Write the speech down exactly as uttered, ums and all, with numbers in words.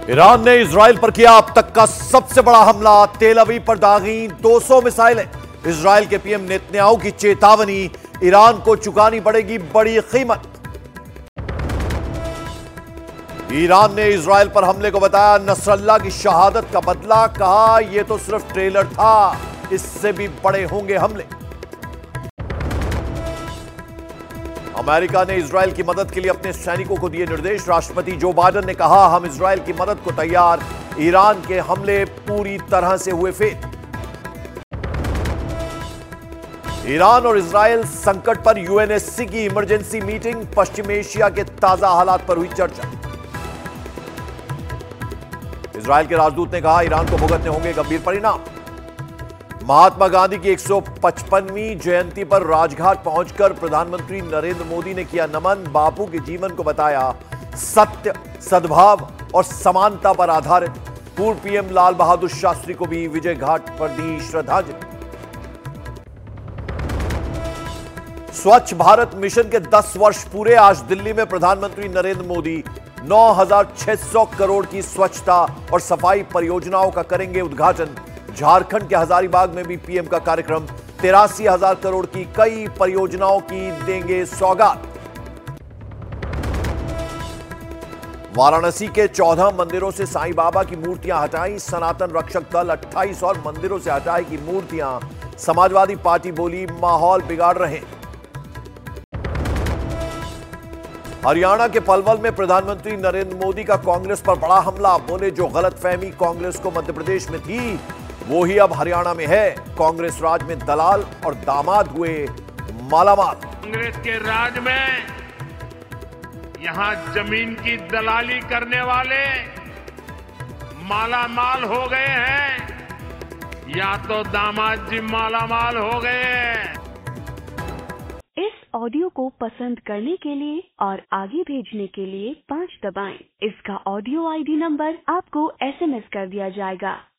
Iran ने Israel पर किया अब तक का सबसे बड़ा हमला। तेल अवीव पर दागी दो सौ मिसाइलें। इजराइल के पीएम नेतन्याहू की चेतावनी, ईरान को चुकानी पड़ेगी बड़ी कीमत। ईरान ने इजराइल पर हमले को बताया नसरल्लाह की शहादत का बदला। कहा यह तो सिर्फ ट्रेलर था, इससे भी बड़े होंगे हमले। अमेरिका ने इजराइल की मदद के लिए अपने सैनिकों को दिए निर्देश। राष्ट्रपति जो बाइडेन ने कहा हम इजराइल की मदद को तैयार। ईरान के हमले पूरी तरह से हुए फेल। ईरान और इजराइल संकट पर यूएनएससी की इमरजेंसी मीटिंग। पश्चिम एशिया के ताजा हालात पर हुई चर्चा। इजराइल के राजदूत ने कहा ईरान को भुगतने होंगे गंभीर परिणाम। महात्मा गांधी की एक सौ पचपनवीं जयंती पर राजघाट पहुंचकर प्रधानमंत्री नरेंद्र मोदी ने किया नमन। बापू के जीवन को बताया सत्य, सद्भाव और समानता पर आधारित। पूर्व पीएम लाल बहादुर शास्त्री को भी विजय घाट पर दी श्रद्धांजलि। स्वच्छ भारत मिशन के दस वर्ष पूरे। आज दिल्ली में प्रधानमंत्री नरेंद्र मोदी नौ हजार छह सौ करोड़ की स्वच्छता और सफाई परियोजनाओं का करेंगे उद्घाटन। झारखंड के हजारीबाग में भी पीएम का कार्यक्रम। तिरासी हजार करोड़ की कई परियोजनाओं की देंगे सौगात। वाराणसी के चौदह मंदिरों से साईं बाबा की मूर्तियां हटाई। सनातन रक्षक दल अट्ठाईस और मंदिरों से हटाएगी मूर्तियां। समाजवादी पार्टी बोली माहौल बिगाड़ रहे। हरियाणा के पलवल में प्रधानमंत्री नरेंद्र मोदी का कांग्रेस पर बड़ा हमला। बोले जो गलतफहमी कांग्रेस को मध्य प्रदेश में थी वो ही अब हरियाणा में है। कांग्रेस राज में दलाल और दामाद हुए मालामाल। कांग्रेस के राज में यहां जमीन की दलाली करने वाले मालामाल हो गए हैं या तो दामाद जी मालामाल हो गए हैं। इस ऑडियो को पसंद करने के लिए और आगे भेजने के लिए पाँच दबाएं। इसका ऑडियो आईडी नंबर आपको एसएमएस कर दिया जाएगा।